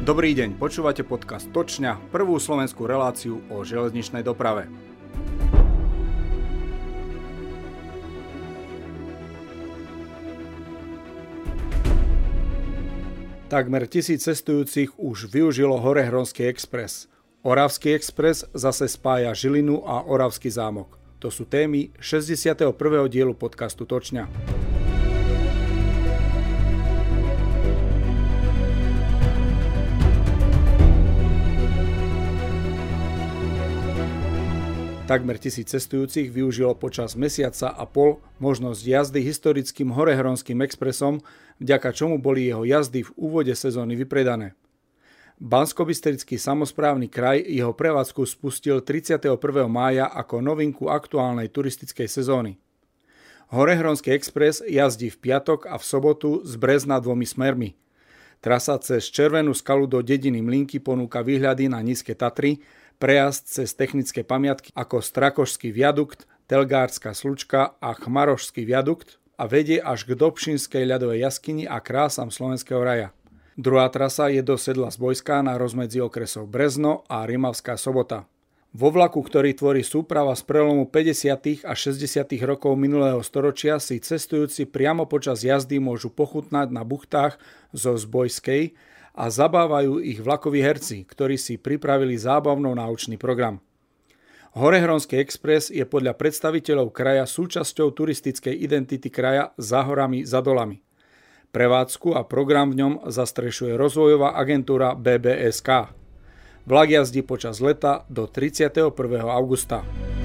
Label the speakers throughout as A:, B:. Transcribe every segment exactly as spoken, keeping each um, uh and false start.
A: Dobrý deň, počúvate podcast Točňa, prvú slovenskú reláciu o železničnej doprave. Takmer tisíc cestujúcich už využilo Horehronský expres. Oravský expres zase spája Žilinu a Oravský zámok. To sú témy šesťdesiateho prvého dielu podcastu Točňa. Takmer tisíc cestujúcich využilo počas mesiaca a pol možnosť jazdy historickým Horehronským expresom, vďaka čomu boli jeho jazdy v úvode sezóny vypredané. Banskobystrický samosprávny kraj jeho prevádzku spustil tridsiateho prvého mája ako novinku aktuálnej turistickej sezóny. Horehronský expres jazdí v piatok a v sobotu z Brezna dvomi smermi. Trasa cez Červenú skalu do dediny Mlynky ponúka výhľady na nízke Tatry, prejazd cez technické pamiatky ako Strakošský viadukt, Telgárska slučka a Chmarošský viadukt a vedie až k Dobšinskej ľadovej jaskyni a krásam slovenského raja. Druhá trasa je do Sedla Zbojská na rozmedzi okresov Brezno a Rimavská Sobota. Vo vlaku, ktorý tvorí súprava z prelomu päťdesiatych a šesťdesiatych rokov minulého storočia, si cestujúci priamo počas jazdy môžu pochutnať na buchtách zo Zbojskej a zabávajú ich vlakoví herci, ktorí si pripravili zábavno-náučný program. Horehronský expres je podľa predstaviteľov kraja súčasťou turistickej identity kraja za horami, za dolami. Prevádzku a program v ňom zastrešuje rozvojová agentúra bé bé es ká. Vlak jazdí počas leta do tridsiateho prvého augusta.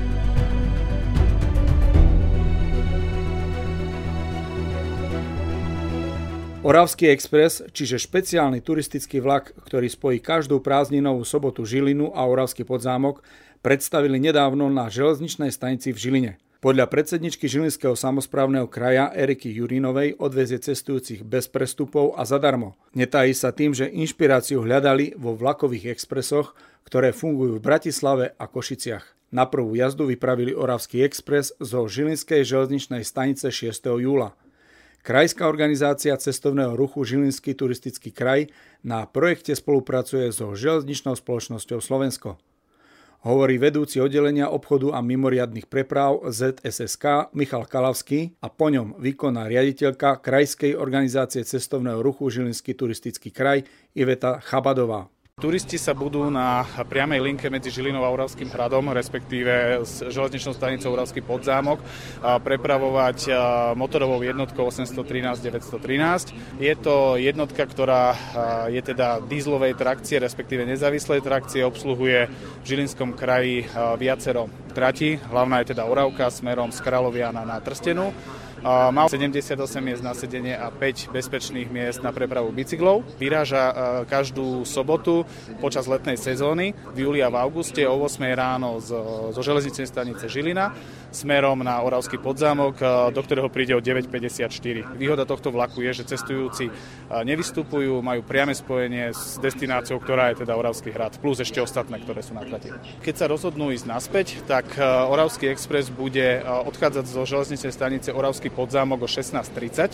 A: Oravský expres, čiže špeciálny turistický vlak, ktorý spojí každú prázdninovú sobotu Žilinu a Oravský Podzámok, predstavili nedávno na železničnej stanici v Žiline. Podľa predsedničky Žilinského samosprávneho kraja Eriky Jurinovej odvezie cestujúcich bez prestupov a zadarmo. Netají sa tým, že inšpiráciu hľadali vo vlakových expresoch, ktoré fungujú v Bratislave a Košiciach. Na prvú jazdu vypravili Oravský expres zo Žilinskej železničnej stanice šiesteho júla. Krajská organizácia cestovného ruchu Žilinský turistický kraj na projekte spolupracuje so železničnou spoločnosťou Slovensko. Hovorí vedúci oddelenia obchodu a mimoriadnych preprav zet es es ká Michal Kalavský a po ňom výkonná riaditeľka Krajskej organizácie cestovného ruchu Žilinský turistický kraj Iveta Chabadová.
B: Turisti sa budú na priamej linke medzi Žilinou a Oravským hradom, respektíve s železničnou stanicou Oravský Podzámok, prepravovať motorovou jednotkou osemsto trinásť deväťsto trinásť. Je to jednotka, ktorá je teda dízlovej trakcie, respektíve nezávislej trakcie, obsluhuje v Žilinskom kraji viacero tratí. Hlavná je teda Oravka smerom z Kráľoviana na Trstenu. Má sedemdesiatosem miest na sedenie a päť bezpečných miest na prepravu bicyklov. Vyráža každú sobotu počas letnej sezóny v júli a v auguste o ôsmej ráno zo, zo železničnej stanice Žilina smerom na Oravský Podzámok, do ktorého príde o deväť päťdesiatštyri. Výhoda tohto vlaku je, že cestujúci nevystupujú, majú priame spojenie s destináciou, ktorá je teda Oravský hrad, plus ešte ostatné, ktoré sú na trati. Keď sa rozhodnú ísť naspäť, tak Oravský expres bude odchádzať zo železničnej stanice Oravský Podzámok o šestnásť tridsať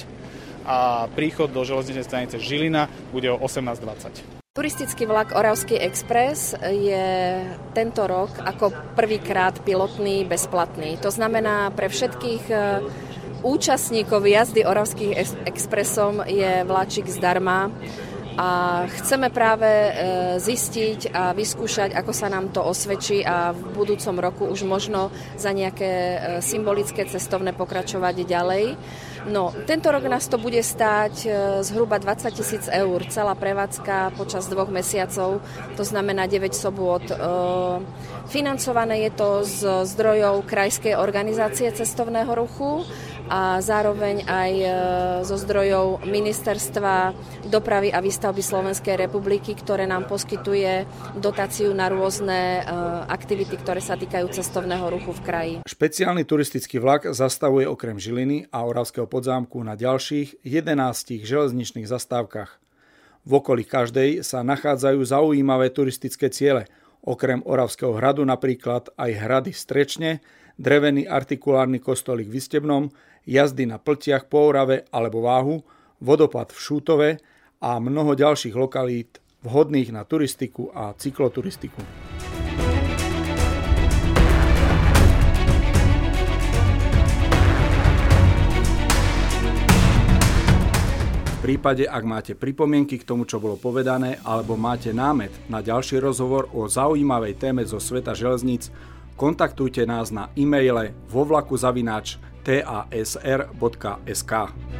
B: a príchod do železničnej stanice Žilina bude o osemnásť dvadsať.
C: Turistický vlak Oravský expres je tento rok ako prvýkrát pilotný bezplatný. To znamená, pre všetkých účastníkov jazdy Oravským expresom je vláčik zdarma. A chceme práve zistiť a vyskúšať, ako sa nám to osvedčí a v budúcom roku už možno za nejaké symbolické cestovné pokračovať ďalej. No, tento rok nás to bude stáť zhruba dvadsať tisíc eur, celá prevádzka počas dvoch mesiacov, to znamená deväť sobôt. Financované je to z zdrojov Krajskej organizácie cestovného ruchu a zároveň aj zo zdrojov Ministerstva dopravy a výstavby Slovenskej republiky, ktoré nám poskytuje dotáciu na rôzne aktivity, ktoré sa týkajú cestovného ruchu v kraji.
A: Špeciálny turistický vlak zastavuje okrem Žiliny a Oravského Podzámku na ďalších jedenástich železničných zastávkach. V okolí každej sa nachádzajú zaujímavé turistické ciele. Okrem Oravského hradu napríklad aj hrady v Strečne, drevený artikulárny kostolík v Istebnom, jazdy na pltiach po Orave alebo Váhu, vodopad v Šútove a mnoho ďalších lokalít vhodných na turistiku a cykloturistiku. V prípade, ak máte pripomienky k tomu, čo bolo povedané, alebo máte námet na ďalší rozhovor o zaujímavej téme zo sveta železníc, kontaktujte nás na e-maile vo vlaku zavináč t a s r bodka es ká.